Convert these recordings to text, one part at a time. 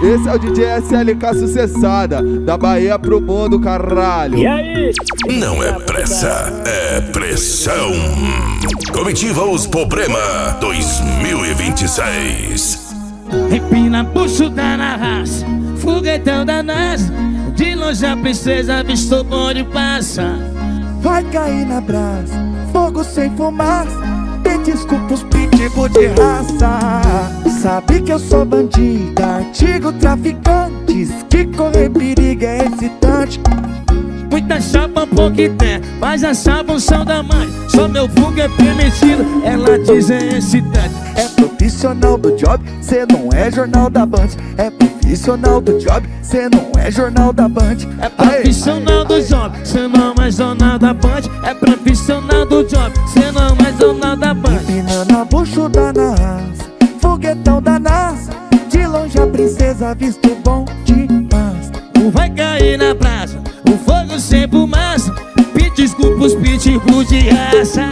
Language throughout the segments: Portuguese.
Esse é o DJ SLK Sucessada, da Bahia pro mundo, caralho. E aí? Não é pressa, é pressão. Comitiva Os Problema 2026. Empina bucho da narraça, foguetão da NASA. De longe a princesa visto o bonde passa. Vai cair na brasa, fogo sem fumaça. Tem desculpa os pitbull de raça. Sabe que eu sou bandida, artigo traficante. Que correr perigo é excitante. Muita chapa, pouco tem, mas essa função da mãe. Só meu vulgo é permitido, ela diz é excitante. É profissional do job, cê não é jornal da Band. É profissional do job, cê não é jornal da Band. É profissional do job, cê não é jornal da Band. É profissional do job, cê não é jornal da Band. Empinando a bucho da NASA, foguetão da NASA. De longe a princesa visto bom demais. Vai cair na praça, o fogo sem fumaça. Pede desculpa os pitbull de raça.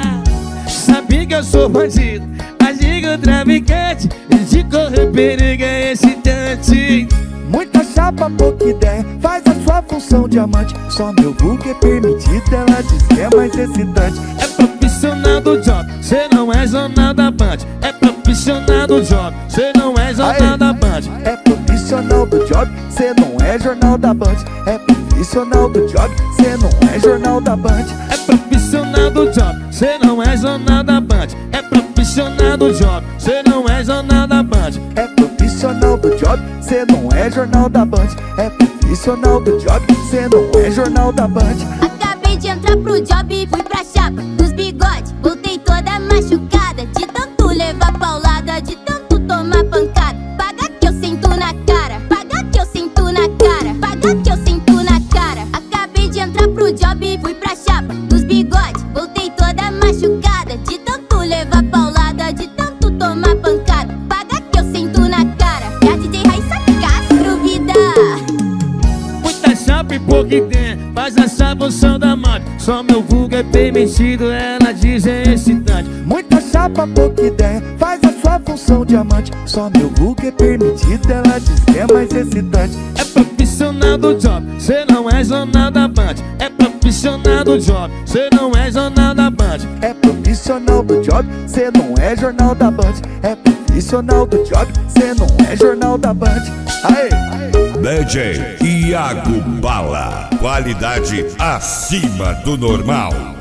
Sabe que eu sou bandido, agigo traficante. De correr perigo é excitante. Muita chapa, pouca ideia, faz a sua função diamante. Só meu vulgo é permitido, ela diz que é mais excitante. É profissional do job, cê não é jornal da Band. É profissional do job, cê não é jornal da Band. É profissional do job, cê não é jornal da Band. É profissional do job, cê não é jornal da Band. É profissional do job, cê não é jornal da Band. É profissional do job, cê não é jornal da Band. É profissional do job, cê não é jornal da Band. É profissional do job, cê não é jornal da Band. Acabei de entrar pro job e fui pra chapa dos bigodes. Voltei toda machucada, de tanto levar paulada, de tanto tomar pancada. Paga que eu sinto na cara, paga que eu sinto na cara, paga que eu sinto na cara. Acabei de entrar pro job e fui pra chapa dos bigodes. Voltei toda machucada, de tanto levar paulada, de tanto tomar pancada. Paga que eu sinto na cara. E a DJ Raíssa Castro, vida. Muita chapa e pouco tem, faz essa função da mãe. Só meu vulgo é permitido, ela diz é excitante. Muita chapa, pouca ideia, faz a sua função diamante. Só meu vulgo é permitido, ela diz que é mais excitante. É profissional do job, cê não é jornal da Band. É profissional do job, cê não é jornal da Band. É profissional do job, cê não é jornal da Band. É profissional do job, cê não é jornal da Band. Aê! DJ Iago Bala, qualidade acima do normal.